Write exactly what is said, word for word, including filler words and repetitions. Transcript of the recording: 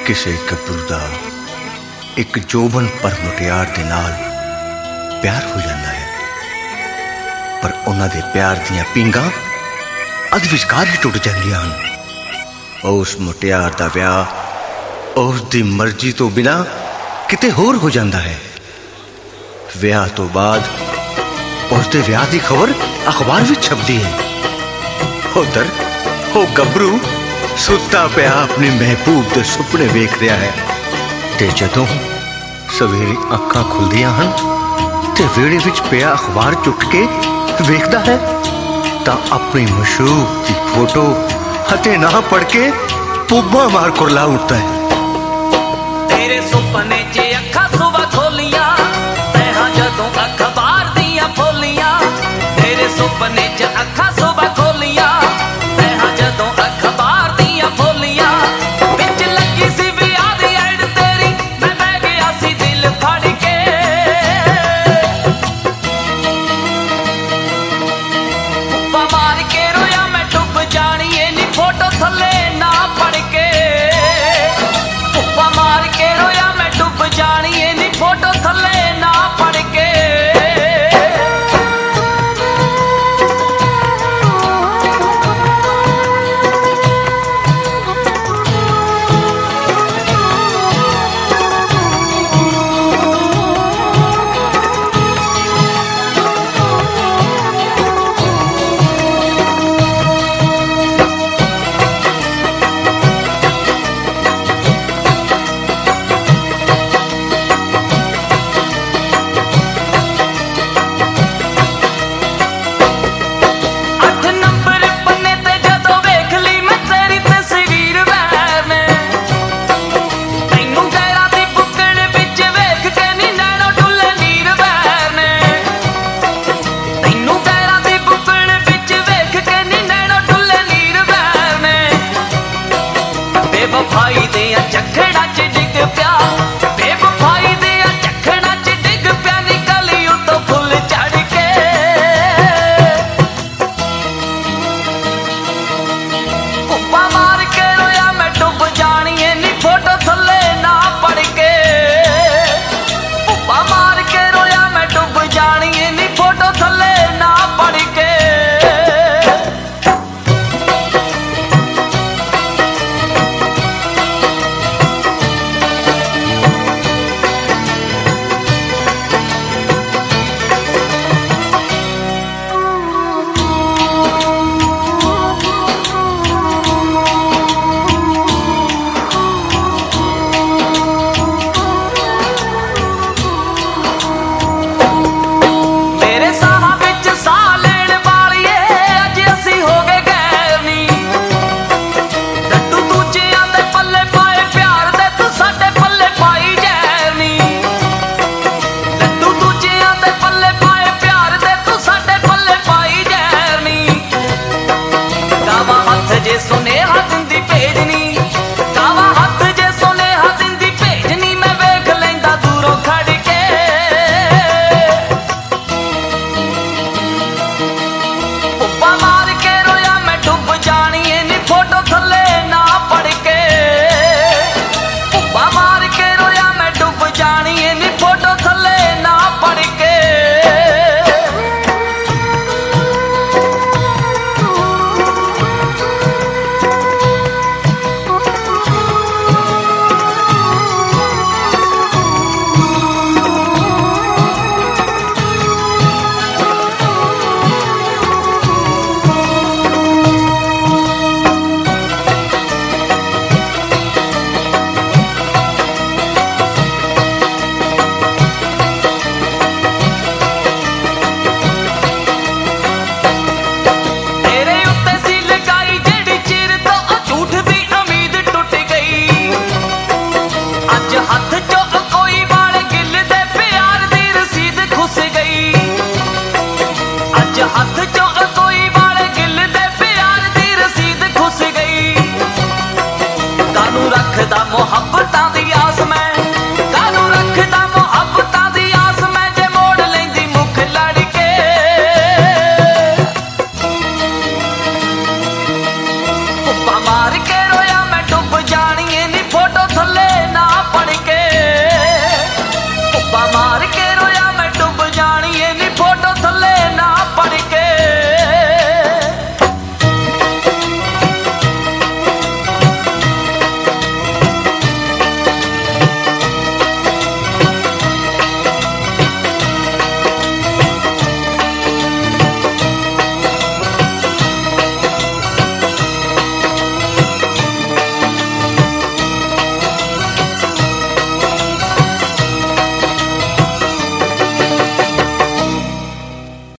ਕਿਸੇ ਗੱਭਰੂ ਦਾ ਇੱਕ ਜੋਬਨ ਪਰ ਮੁਟਿਆਰ ਦੇ ਨਾਲ ਪਿਆਰ ਹੋ ਜਾਂਦਾ ਹੈ, ਪਰ ਉਹਨਾਂ ਦੇ ਪਿਆਰ ਦੀਆਂ ਪੀਂਘਾਂ ਅੱਧ ਵਿਚਕਾਰ ਹੀ ਟੁੱਟ ਜਾਂਦੀਆਂ ਹਨ। ਉਸ ਮੁਟਿਆਰ ਦਾ ਵਿਆਹ ਉਸ ਦੀ ਮਰਜ਼ੀ ਤੋਂ ਬਿਨਾਂ ਕਿਤੇ ਹੋਰ ਹੋ ਜਾਂਦਾ ਹੈ। ਵਿਆਹ ਤੋਂ ਬਾਅਦ ਉਸ ਦੇ ਵਿਆਹ ਦੀ ਖਬਰ ਅਖਬਾਰ ਵਿੱਚ ਛਪਦੀ ਹੈ। ਉਧਰ ਉਹ ਗੱਭਰੂ ਸੁੱਤਾ ਪਿਆ ਆਪਣੀ ਮਹਿਬੂਬ ਦੇ ਸੁਪਨੇ ਵੇਖ ਰਿਹਾ ਹੈ, ਤੇ ਜਦੋਂ ਸਵੇਰੇ ਅੱਖਾਂ ਖੁੱਲਦੀਆਂ ਹਨ ਤੇ ਵਿਹੜੇ ਵਿੱਚ ਪਿਆ ਅਖਬਾਰ ਚੁੱਕ ਕੇ ਵੇਖਦਾ ਹੈ ਤਾਂ ਆਪਣੀ ਮਸ਼ੂਕ ਦੀ ਫੋਟੋ ਅਤੇ ਨਾ ਪੜ੍ਹ ਕੇ ਪੁੱਬਾ ਮਾਰ ਕੁਰਲਾ ਉੱਠਦਾ ਹੈ। ਤੇਰੇ ਸੁਪਨੇ ਚ